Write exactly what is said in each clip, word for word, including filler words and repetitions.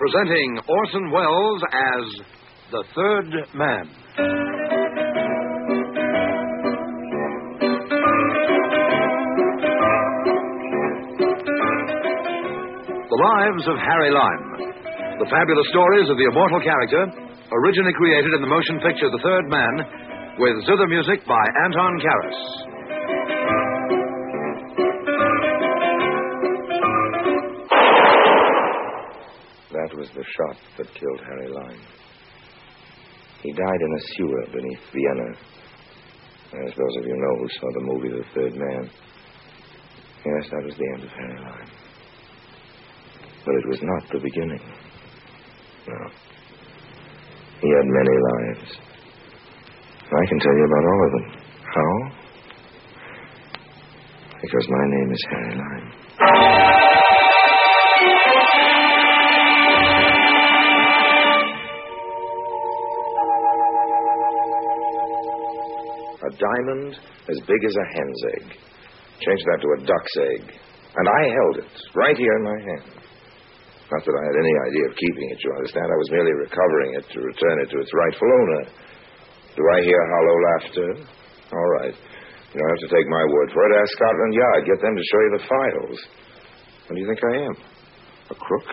presenting Orson Welles as The Third Man. The Lives of Harry Lime. The fabulous stories of the immortal character, originally created in the motion picture The Third Man, with zither music by Anton Karas. That was the shot that killed Harry Lime. He died in a sewer beneath Vienna. As those of you know who saw the movie The Third Man. Yes, that was the end of Harry Lime. But it was not the beginning. No. He had many lives. I can tell you about all of them. How? Because my name is Harry Lime. A diamond as big as a hen's egg. Change that to a duck's egg. And I held it right here in my hand. Not that I had any idea of keeping it, you understand. I was merely recovering it to return it to its rightful owner. Do I hear hollow laughter? All right. You don't have to take my word for it. Ask Scotland Yard. Get them to show you the files. What do you think I am? A crook?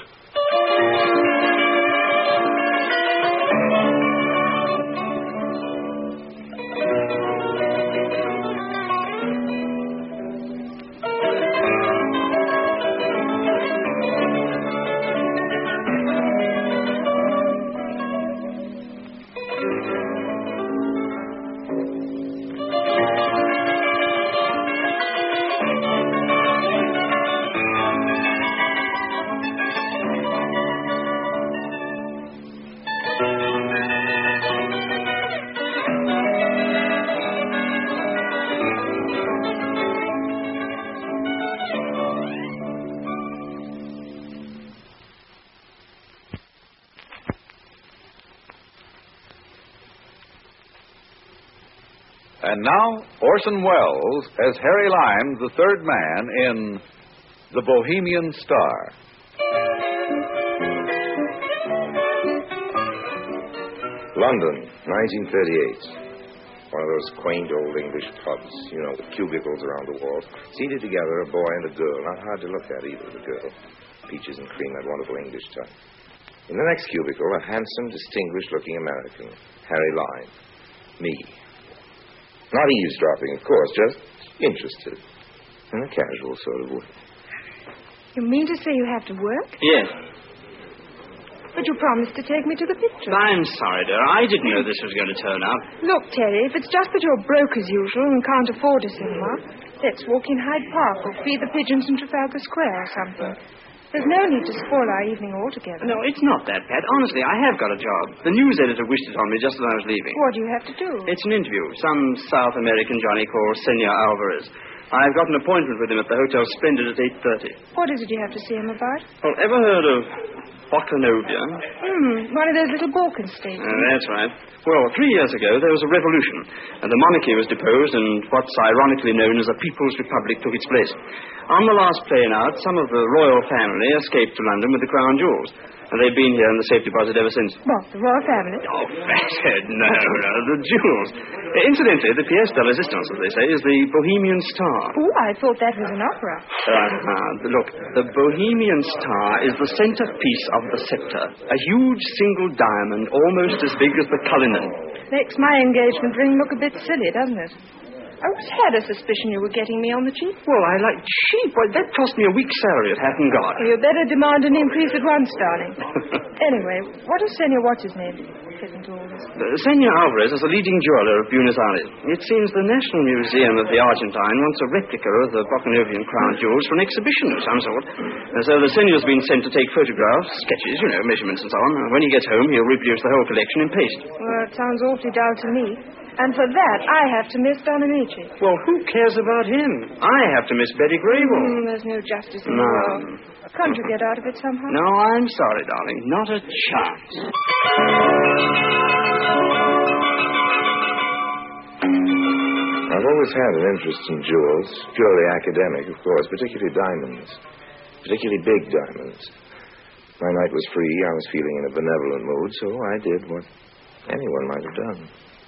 And now, Orson Welles as Harry Lime, the third man in The Bohemian Star. London, nineteen thirty-eight. One of those quaint old English pubs, you know, with cubicles around the walls. Seated together, a boy and a girl. Not hard to look at either, the girl. Peaches and cream, that wonderful English type. In the next cubicle, a handsome, distinguished-looking American, Harry Lime. Me. Not eavesdropping, of course, just interested. In a casual sort of way. You mean to say you have to work? Yes. But you promised to take me to the picture. I'm sorry, dear. I didn't know this was going to turn up. Look, Terry, if it's just that you're broke as usual and can't afford a cinema, let's walk in Hyde Park or feed the pigeons in Trafalgar Square or something. There's no need to spoil our evening altogether. No, it's not that, Pat. Honestly, I have got a job. The news editor wished it on me just as I was leaving. What do you have to do? It's an interview. Some South American Johnny called Senor Alvarez. I've got an appointment with him at the Hotel Splendid at eight thirty. What is it you have to see him about? Well, ever heard of Bocanovia? Hmm, one of those little Balkan states. Uh, that's right. Well, three years ago, there was a revolution, and the monarchy was deposed, and what's ironically known as a People's Republic took its place. On the last plane out, some of the royal family escaped to London with the crown jewels, and they've been here in the safe deposit ever since. What, the royal family? Oh, fathead, no, no, the jewels. Incidentally, the pièce de résistance, as they say, is the Bohemian Star. Oh, I thought that was an opera. Uh, look, the Bohemian Star is the centerpiece of the scepter. A huge single diamond, almost as big as the Cullinan. Makes my engagement ring look a bit silly, doesn't it? I always had a suspicion you were getting me on the cheap. Well, I like cheap. Well, that cost me a week's salary at Hatton Garden. You better demand an increase at once, darling. Anyway, what is Senor What's-His-Name fit into all this? Uh, Senor Alvarez is a leading jeweler of Buenos Aires. It seems the National Museum of the Argentine wants a replica of the Bocanovian crown jewels for an exhibition of some sort. Uh, so the Senor's been sent to take photographs, sketches, you know, measurements and so on. Uh, when he gets home, he'll reproduce the whole collection in paste. Well, it sounds awfully dull to me. And for that, I have to miss Don Amici. Well, who cares about him? I have to miss Betty Grable. Mm, there's no justice in no. the world. Can't you get out of it somehow? No, I'm sorry, darling. Not a chance. I've always had an interest in jewels, purely academic, of course, particularly diamonds, particularly big diamonds. My night was free. I was feeling in a benevolent mood, so I did what anyone might have done.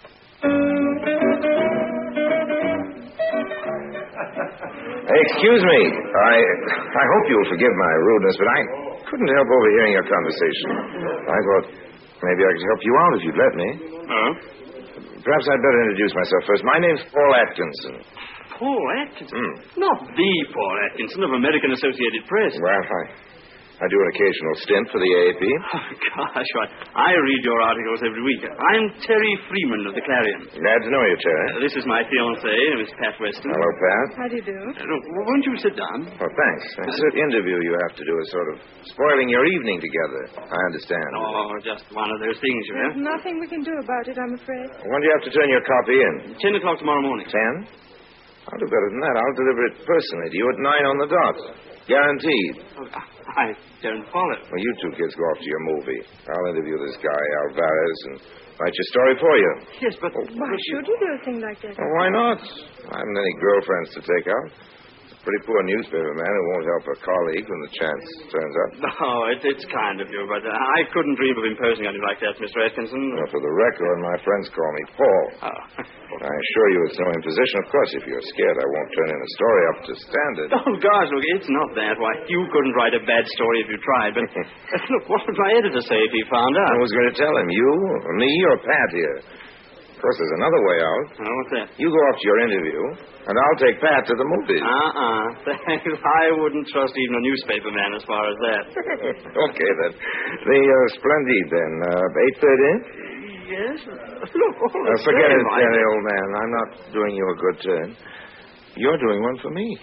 Hey, excuse me. I I hope you'll forgive my rudeness, but I couldn't help overhearing your conversation. I thought maybe I could help you out if you'd let me. Huh? Perhaps I'd better introduce myself first. My name's Paul Atkinson. Paul Atkinson? Mm. Not the Paul Atkinson of American Associated Press. Well, I, I do an occasional stint for the A A P. Oh, gosh, why, I read your articles every week. I'm Terry Freeman of the Clarion. Glad to know you, Terry. Uh, this is my fiancée, Miss Pat Weston. Hello, Pat. How do you do? Uh, look, won't you sit down? Oh, thanks. This interview you have to do is sort of spoiling your evening together. I understand. Oh, just one of those things, you There's know. nothing we can do about it, I'm afraid. When do you have to turn your copy in? Ten o'clock tomorrow morning. Ten? I'll do better than that. I'll deliver it personally to you at nine on the dot. Guaranteed. Oh, I don't follow. Well, you two kids go off to your movie. I'll interview this guy, Alvarez, and write your story for you. Yes, but... Why should you do a thing like that? Well, why not? I haven't any girlfriends to take out. Pretty poor newspaper man who won't help a colleague when the chance turns up. No, it, it's kind of you, but uh, I couldn't dream of imposing on you like that, Mister Atkinson. Well, for the record, my friends call me Paul. Oh. I assure you it's no imposition. Of course, if you're scared, I won't turn in a story up to standard. Oh, gosh, look, it's not that. Why, you couldn't write a bad story if you tried, but uh, look, what would my editor say if he found out? I was going to tell him, you, or me, or Pat here. Of course, there's another way out. Oh, what's that? You go off to your interview, and I'll take Pat to the movies. Uh-uh. Thanks. I wouldn't trust even a newspaper man as far as that. Okay, then. The uh, Splendide, then. Uh, eight thirty? Yes? Look, all Uh, the forget same, it, I- Terry, old man. I'm not doing you a good turn. You're doing one for me.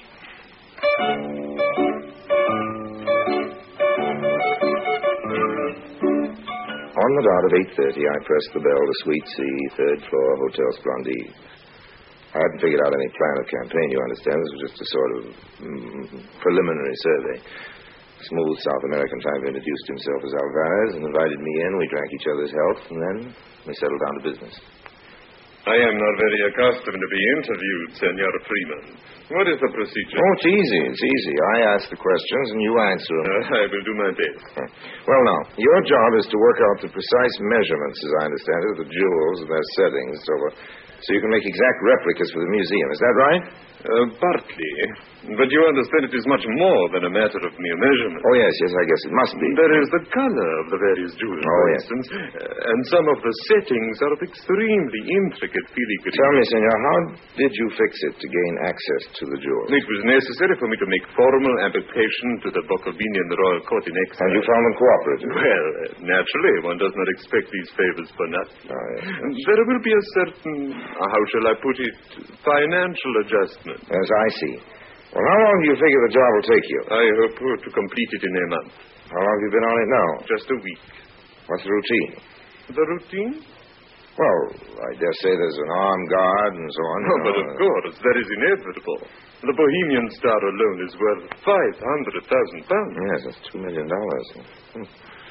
On the dot of eight thirty, I pressed the bell to Suite C, third floor, Hotel Splendide. I hadn't figured out any plan of campaign, you understand. This was just a sort of mm, preliminary survey. Smooth South American type introduced himself as Alvarez and invited me in. We drank each other's health, and then we settled down to business. I am not very accustomed to be interviewed, Senor Freeman. What is the procedure? Oh, it's easy. It's easy. I ask the questions, and you answer them. Uh, I will do my best. Well, now, your job is to work out the precise measurements, as I understand it, of the jewels and their settings, so, uh, so you can make exact replicas for the museum. Is that right? Uh, partly. But you understand it is much more than a matter of mere measurement. Oh, yes, yes, I guess it must be. There is the color of the various jewels, Oh, for yes. instance, uh, and some of the settings are of extremely intricate filigree. Tell me, senor, how did you fix it to gain access to the jewels? It was necessary for me to make formal application to the Bucovinian Royal Court in exile. And you found them cooperative? Well, uh, naturally, one does not expect these favors for nothing. Oh, yes, yes. There will be a certain, uh, how shall I put it, financial adjustment. Yes, I see. Well, how long do you figure the job will take you? I hope to complete it in a month. How long have you been on it now? Just a week. What's the routine? The routine? Well, I dare say there's an armed guard and so on. Oh, but of course, that is inevitable. The Bohemian Star alone is worth five hundred thousand pounds. Yes, that's two million dollars. Hmm.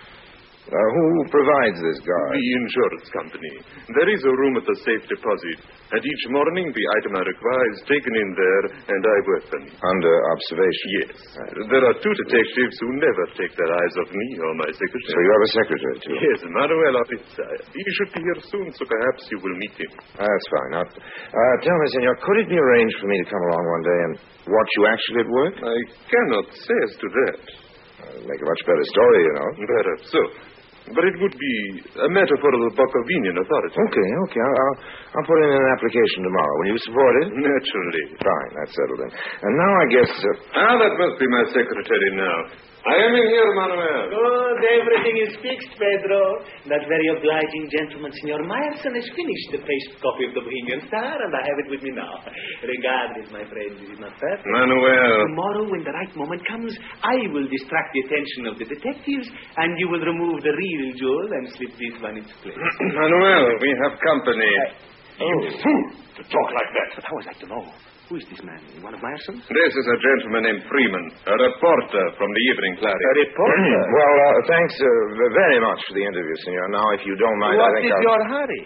Uh, who provides this guard? The insurance company. There is a room at the safe deposit, and each morning the item I require is taken in there, and I work them. Under observation? Yes. There are two detectives who never take their eyes off me or my So secretary. you have a secretary, too? Yes, Manuel Aritzaya. He should be here soon, so perhaps you will meet him. That's fine. Now, uh, tell me, senor, could it be arranged for me to come along one day and watch you actually at work? I cannot say as to that. Uh, make a much better story, you know. Perhaps so. But it would be a matter for the Bucovinian authorities. Okay, okay. I'll, I'll, I'll put in an application tomorrow. Will you support it? Naturally. Fine, that's settled then. And now I guess... Uh, Ah, that must be my secretary now. I am in here, Manuel. Good, everything is fixed, Pedro. That very obliging gentleman, Senor Meyerson, has finished the paste copy of the Bohemian Star, and I have it with me now. Regard it, my friend. Is it not fair? Manuel. Tomorrow, when the right moment comes, I will distract the attention of the detectives, and you will remove the real jewel and slip this one in its place. Manuel, we have company. Uh, you fool! To talk like that. But how was I to know? Who is this man? One of Meyerson's? This is a gentleman named Freeman, a reporter from the Evening Clarion. A reporter? well, uh, thanks uh, very much for the interview, senor. Now, if you don't mind, I What think is I'll... your hurry?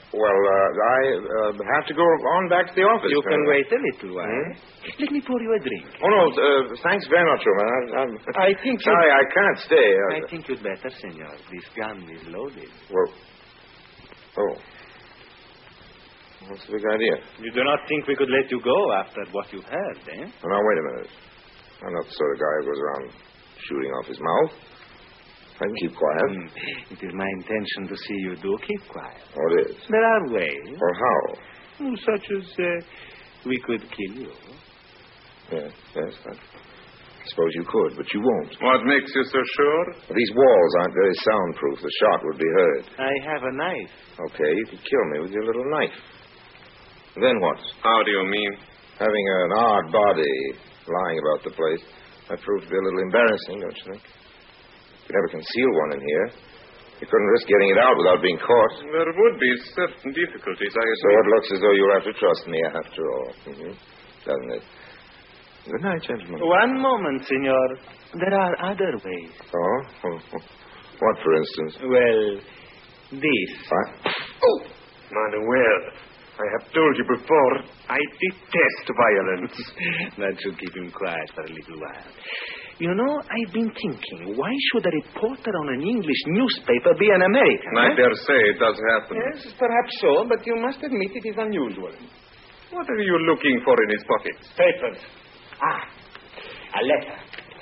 Well, uh, I uh, have to go on back to the office. You can uh, wait a little while. Hmm? Let me pour you a drink. Oh, no, uh, thanks very much, Roman. I, I'm I think you... sorry, I can't stay. Uh, I think you'd better, senor. This gun is loaded. Well, oh. What's the big idea? You do not think we could let you go after what you've heard, eh? Well, now, wait a minute. I'm not the sort of guy who goes around shooting off his mouth. I can keep quiet. Mm. It is my intention to see you do keep quiet. Oh, it is? There are ways. Well, how? Mm, Such as uh, we could kill you. Yes, yes. I suppose you could, but you won't. What makes you so sure? These walls aren't very soundproof. The shot would be heard. I have a knife. Okay, you could kill me with your little knife. Then what? How do you mean? Having an odd body lying about the place might prove to be a little embarrassing, don't you think? You could never conceal one in here. You couldn't risk getting it out without being caught. There would be certain difficulties, I So it looks as though you'll have to trust me after all. Mm-hmm. Doesn't it? Good night, gentlemen. One moment, senor. There are other ways. Oh? What, for instance? Well, this. What? Oh, Manuel, I have told you before, I detest violence. That should keep him quiet for a little while. You know, I've been thinking, why should a reporter on an English newspaper be an American? I huh? dare say it does happen. Yes, perhaps so, but you must admit it is unusual. What are you looking for in his pockets? Papers. Ah, a letter.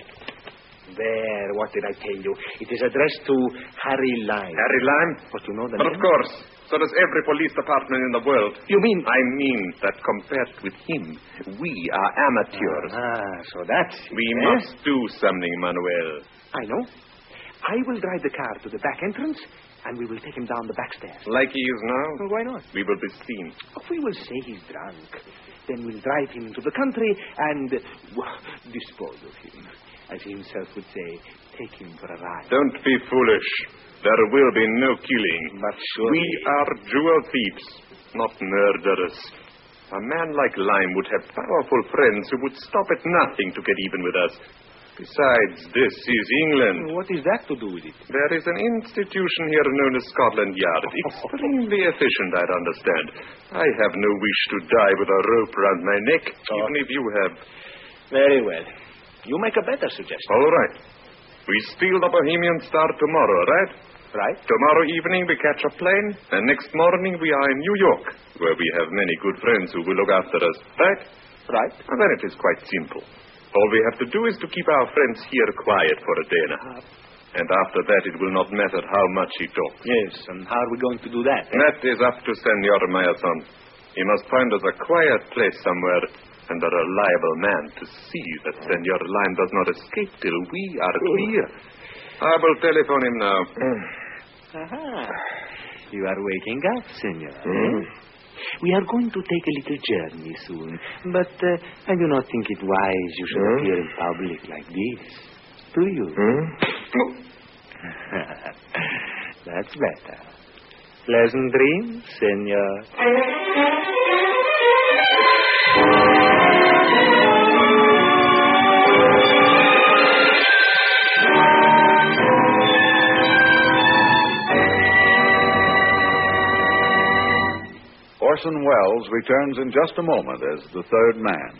There, what did I tell you? It is addressed to Harry Lime. Harry Lime? But you know the But name? of course. So does every police department in the world. You mean... I mean that compared with him, we are amateurs. Ah, so that's it, we eh? must do something, Manuel. I know. I will drive the car to the back entrance, and we will take him down the back stairs. Like he is now? Well, why not? We will be seen. If we will say he's drunk, then we'll drive him into the country and well, dispose of him. As he himself would say, take him for a ride. Don't be foolish. There will be no killing. But surely... We are jewel thieves, not murderers. A man like Lime would have powerful friends who would stop at nothing to get even with us. Besides, this is England. What is that to do with it? There is an institution here known as Scotland Yard. Extremely efficient, I understand. I have no wish to die with a rope round my neck, Oh. even if you have. Very well. You make a better suggestion. All right. We steal the Bohemian Star tomorrow, right? Right? Tomorrow evening we catch a plane, and next morning we are in New York, where we have many good friends who will look after us, right? Right. And then it is quite simple. All we have to do is to keep our friends here quiet for a day and a half. And after that, it will not matter how much he talks. Yes, and how are we going to do that? eh? That is up to Senor Meyerson. He must find us a quiet place somewhere and a reliable man to see that Senor Lime does not escape till we are clear. I will telephone him now. Aha. You are waking up, senor. Hmm? We are going to take a little journey soon, but uh, I do not think it wise you should Hmm? appear in public like this. Do you? Hmm? That's better. Pleasant dreams, senor. Orson Welles returns in just a moment as the third man.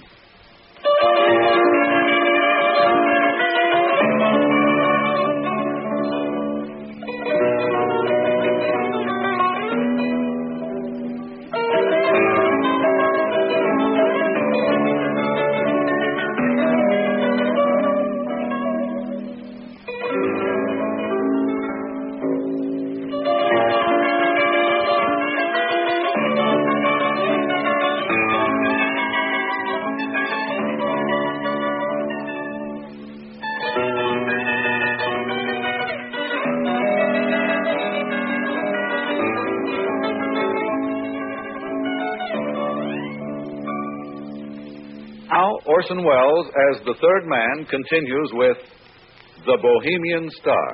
Now, Orson Welles, as the third man, continues with The Bohemian Star.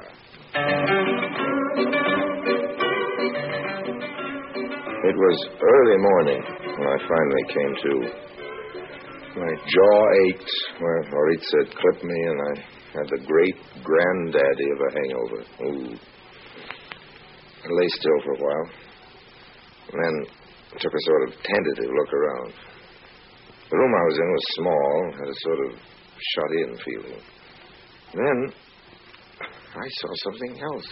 It was early morning when I finally came to. My jaw ached where Horitz had clipped me, and I had the great granddaddy of a hangover. Ooh. I lay still for a while. and then took a sort of tentative look around. The room I was in was small, had a sort of shut-in feeling. Then I saw something else.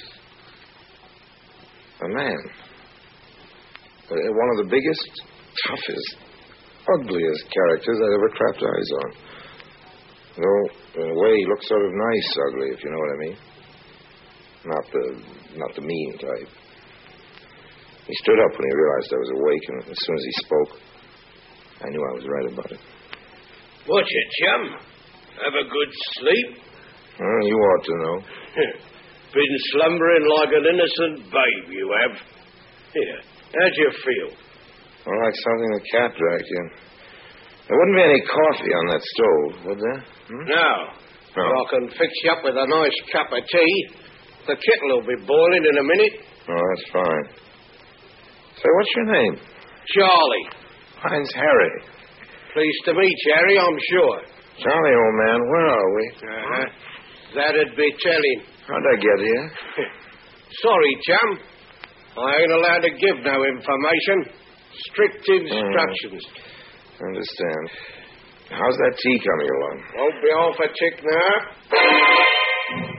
A man. Uh, One of the biggest, toughest, ugliest characters I'd ever clapped eyes on. Though, in a way, he looked sort of nice ugly, if you know what I mean. Not the not the mean type. He stood up when he realized I was awake, and as soon as he spoke, I knew I was right about it. What's it, chum? Have a good sleep? Well, you ought to know. Been slumbering like an innocent babe, you have. Here, how'd you feel? Well, like something the cat dragged in. There wouldn't be any coffee on that stove, would there? Hmm? No. No. I can fix you up with a nice cup of tea. The kettle will be boiling in a minute. Oh, that's fine. Say, what's your name? Charlie. Mine's Harry. Pleased to meet you, Harry, I'm sure. Charlie, old man, where are we? Uh-huh. That'd be telling. How'd I get here? Sorry, chum. I ain't allowed to give no information. Strict instructions. Mm, understand. How's that tea coming along? Won't be off a tick now.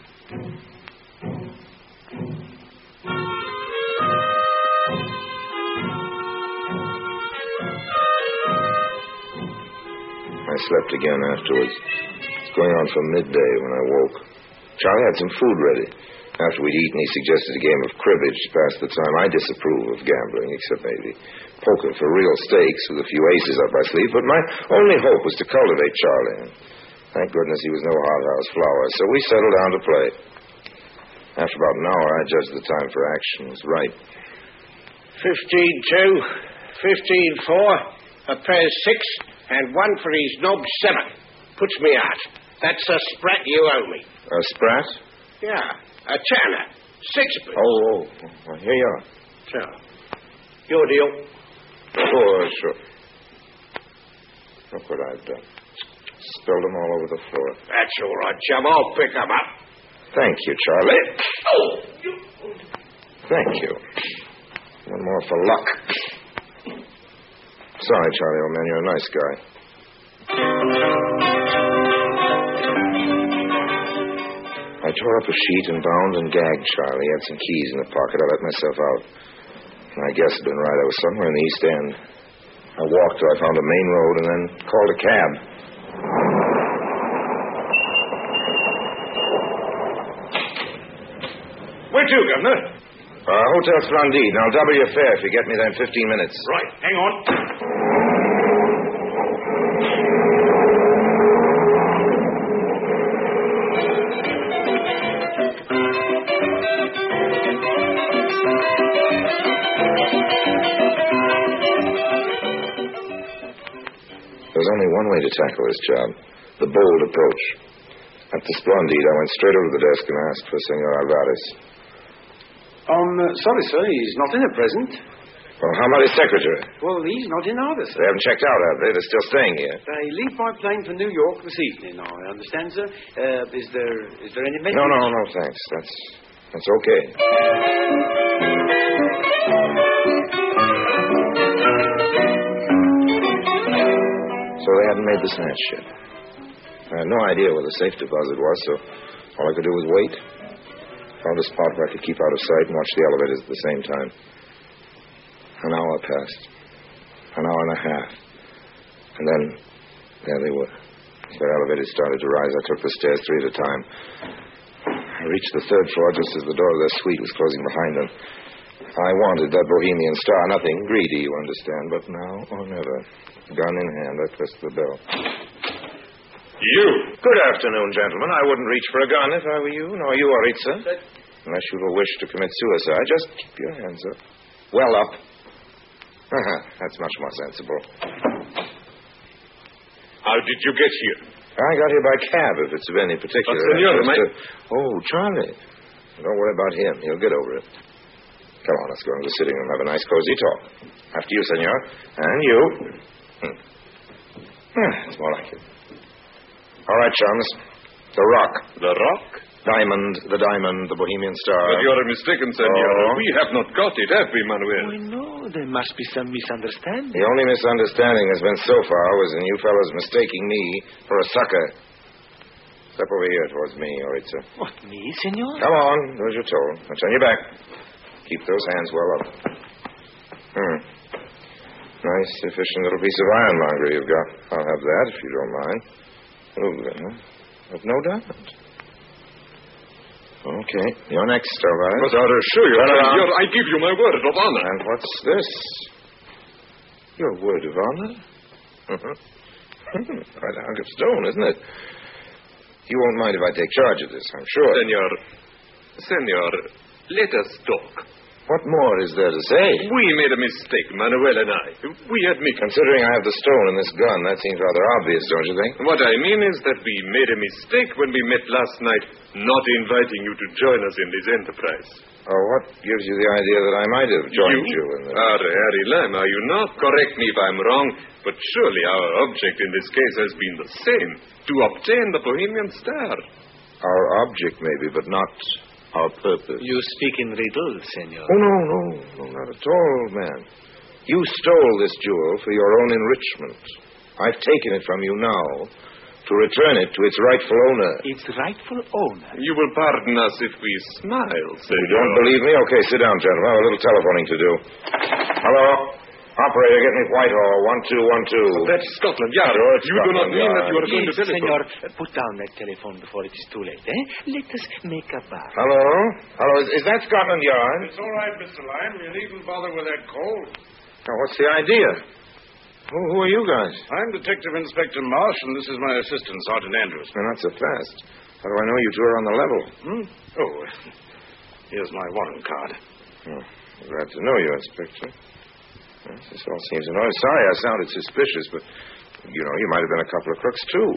I slept again afterwards. It's going on from midday when I woke. Charlie had some food ready. After we'd eaten, he suggested a game of cribbage to pass the time. I disapprove of gambling, except maybe poker for real stakes with a few aces up my sleeve. But my only hope was to cultivate Charlie. And thank goodness he was no hothouse flower. So we settled down to play. After about an hour, I judged the time for action was right. Fifteen two, fifteen four, a pair six, and one for his knob seven. Puts me out. That's a sprat you owe me. A sprat? Yeah, a tanner. Sixpence. Oh, oh, well, here you are. So, your deal. Oh, sure. Look what I've done. Spilled them all over the floor. That's all right, chum. I'll pick them up. Thank you, Charlie. Oh, you... Thank you. One more for luck. Sorry, Charlie, old man. You're a nice guy. I tore up a sheet and bound and gagged Charlie. He had some keys in the pocket. I let myself out. And I guess I'd been right. I was somewhere in the East End. I walked till I found a main road and then called a cab. Where to, Governor? Uh, Hotel Splendide. Now, double your fare if you get me there in fifteen minutes. Right. Hang on. There's only one way to tackle this job. The bold approach. At the Splendide, I went straight over to the desk and asked for Senor Alvarez. Um, uh, sorry, sir. He's not in at present. Well, how about his secretary? Well, he's not in either, sir. They haven't checked out, have they? They're still staying here. They leave by plane for New York this evening, I understand, sir. Uh, is there is there any message? No, no, no, thanks. That's that's okay. So they hadn't made the snatch yet. I had no idea where the safe deposit was, so all I could do was wait. Found a spot where I could keep out of sight and watch the elevators at the same time. An hour passed. An hour and a half. And then, there they were. As their elevators started to rise, I took the stairs three at a time. I reached the third floor just as the door of their suite was closing behind them. I wanted that bohemian star. Nothing greedy, you understand. But now or never. Gun in hand, I pressed the bell. You? Good afternoon, gentlemen. I wouldn't reach for a gun if I were you, nor you, Aritza. Unless you will wish to commit suicide, just keep your hands up. Well up. Uh-huh. That's much more sensible. How did you get here? I got here by cab, if it's of any particular But, senor, interest. my... Uh, Oh, Charlie. Don't worry about him. He'll get over it. Come on, let's go into the sitting room and have a nice, cozy talk. After you, senor. And you. Hmm. Yeah, it's more like it. All right, chums. The Rock. The Rock? Diamond, the diamond, the Bohemian Star. But you are mistaken, senor. Oh. We have not got it, have we, Manuel? Oh, no, there must be some misunderstanding. The only misunderstanding has been so far was in you fellows mistaking me for a sucker. Step over here towards me, Oritza. What, me, senor? Come on, do as you're told. Now turn your back. Keep those hands well up. Hmm. Nice, efficient little piece of ironmonger you've got. I'll have that, if you don't mind. Oh, huh? Of no diamond. Okay, you're next, Stovall. But I assure you, Turn around. senor, I give you my word of honor. And what's this? Your word of honor? Quite a hunk of stone, isn't it? You won't mind if I take charge of this, I'm sure. Senor, senor, let us talk. What more is there to say? We made a mistake, Manuel and I. We admit. Considering I have the stone and this gun, that seems rather obvious, don't you think? What I mean is that we made a mistake when we met last night, not inviting you to join us in this enterprise. Oh, what gives you the idea that I might have joined you, you in the... are Harry Lime, are you not? Correct me if I'm wrong, but surely our object in this case has been the same, to obtain the Bohemian Star. Our object, maybe, but not our purpose. You speak in riddles, senor. Oh, no, no, no, not at all, old man. You stole this jewel for your own enrichment. I've taken it from you now to return it to its rightful owner. Its rightful owner? You will pardon us if we smile, senor. You don't believe me? Okay, sit down, gentlemen. I have a little telephoning to do. Hello? Operator, get me Whitehall. One, two, one, two. That's Scotland Yard. Sure, it's you do not Scotland mean Yard. that you are going to Please, telephone. senor, put down that telephone before it is too late, eh? Let us make a bar. Hello? Hello, is, is that Scotland Yard? It's all right, Mister Lime. You needn't bother with that call. Now, what's the idea? Who, who are you guys? I'm Detective Inspector Marsh, and this is my assistant, Sergeant Andrews. Well, not so fast. How do I know you two are on the level? Hmm? Oh, here's my warrant card. Oh, glad to know you, Inspector. Yes, this all seems in order. Sorry I sounded suspicious, but, you know, you might have been a couple of crooks, too.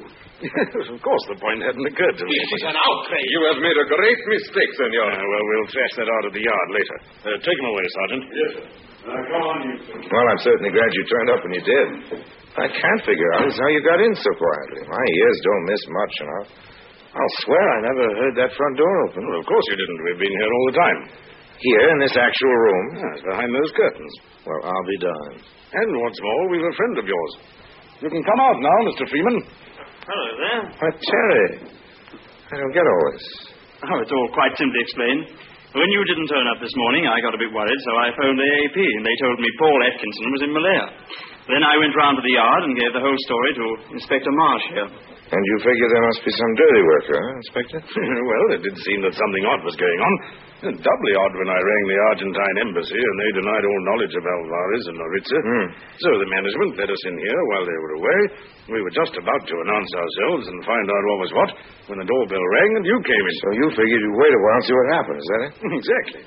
Of course, the point hadn't occurred to me. This is an outrage. You have made a great mistake, senor. Uh, well, we'll thrash that out of the yard later. Uh, take him away, Sergeant. Yes, sir. Now, come on, you two. Well, I'm certainly glad you turned up when you did. I can't figure out is how you got in so quietly. My ears don't miss much, and I'll, I'll swear I never heard that front door open. Well, of course you didn't. We've been here all the time. Here, in this actual room? Yes, behind those curtains. Well, I'll be darned. And what's more, we've a friend of yours. You can come out now, Mister Freeman. Hello there. Why, Terry, I don't get all this. Oh, it's all quite simply explained. When you didn't turn up this morning, I got a bit worried, so I phoned A A P, and they told me Paul Atkinson was in Malaya. Then I went round to the yard and gave the whole story to Inspector Marsh here. And you figure there must be some dirty work, huh, Inspector? Well, it did seem that something odd was going on. Doubly odd when I rang the Argentine embassy, and they denied all knowledge of Alvarez and Noritza. Hmm. So the management let us in here while they were away. We were just about to announce ourselves and find out what was what when the doorbell rang and you came in. So you figured you'd wait a while and see what happened, is that it? Exactly.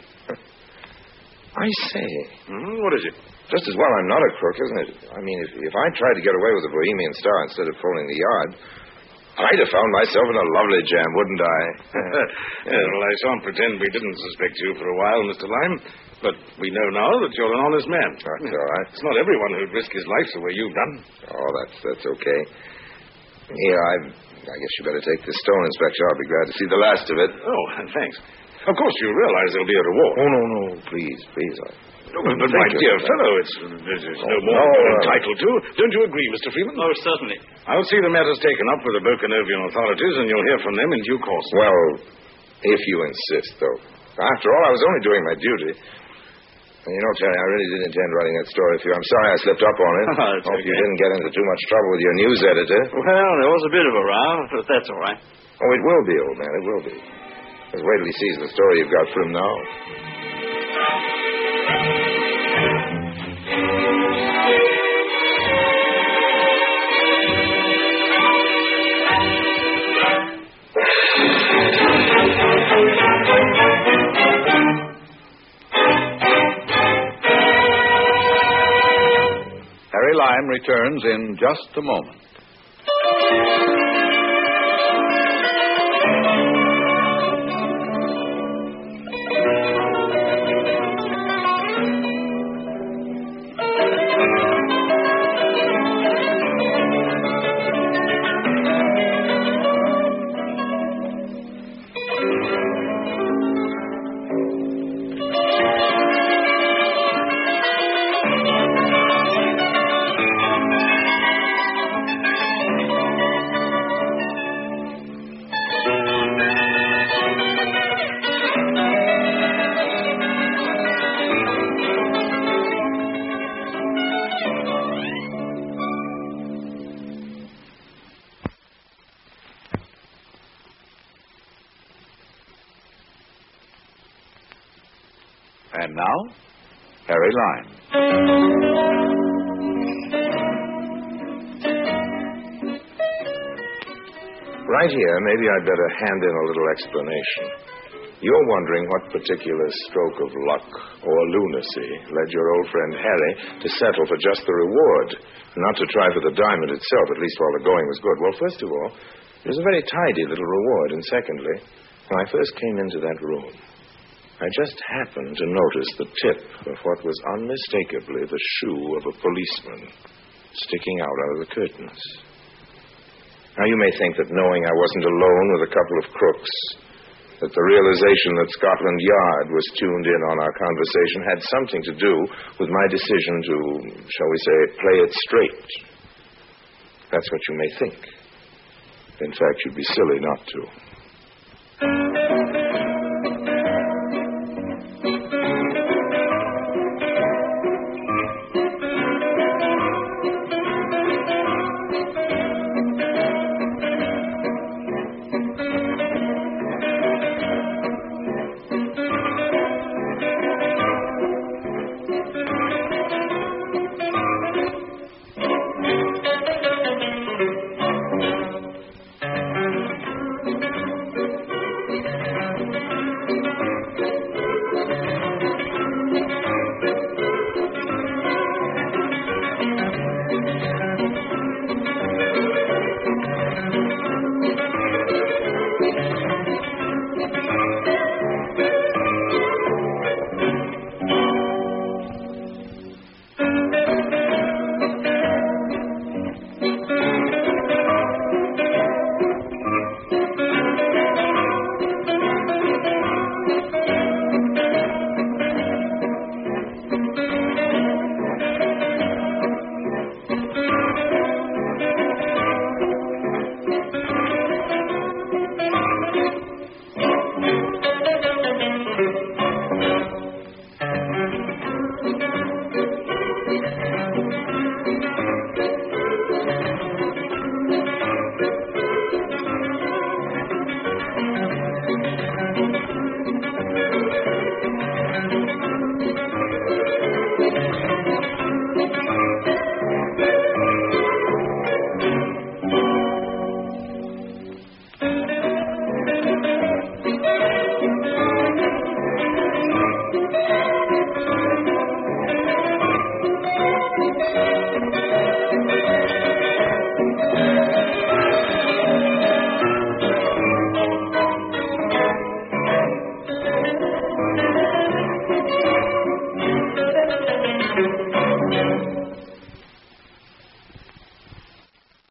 I say, Hmm, what is it? just as well I'm not a crook, isn't it? I mean, if, if I tried to get away with the Bohemian Star instead of phoning the yard, I'd have found myself in a lovely jam, wouldn't I? Yeah, well, I shan't pretend we didn't suspect you for a while, Mister Lime. But we know now that you're an honest man. That's all right. It's not everyone who'd risk his life the way you've done. Oh, that's that's okay. Yeah, I, I guess you better take this stone, Inspector. I'll be glad to see the last of it. Oh, thanks. Of course, you realize there'll be a reward. Oh, no, no, please, please. I... No, but, but my Thank you. dear fellow, it's, it's no Oh, more no, than you're uh, entitled to. Don't you agree, Mister Freeman? Oh, certainly. I'll see the matters taken up with the Bokanovian authorities, and you'll hear from them in due course. Well, if you insist, though. After all, I was only doing my duty. And you know, Terry, I really did intend writing that story for you. I'm sorry I slipped up on it. Oh, it's Hope you okay. didn't get into too much trouble with your news editor. Well, there was a bit of a row, but that's all right. Oh, it will be, old man. It will be. Just wait till he sees the story you've got for him now. Harry Lime returns in just a moment. And now, Harry Lime. Right here, maybe I'd better hand in a little explanation. You're wondering what particular stroke of luck or lunacy led your old friend Harry to settle for just the reward, not to try for the diamond itself, at least while the going was good. Well, first of all, it was a very tidy little reward, and secondly, when I first came into that room, I just happened to notice the tip of what was unmistakably the shoe of a policeman sticking out out of the curtains. Now, you may think that knowing I wasn't alone with a couple of crooks, that the realization that Scotland Yard was tuned in on our conversation had something to do with my decision to, shall we say, play it straight. That's what you may think. In fact, you'd be silly not to.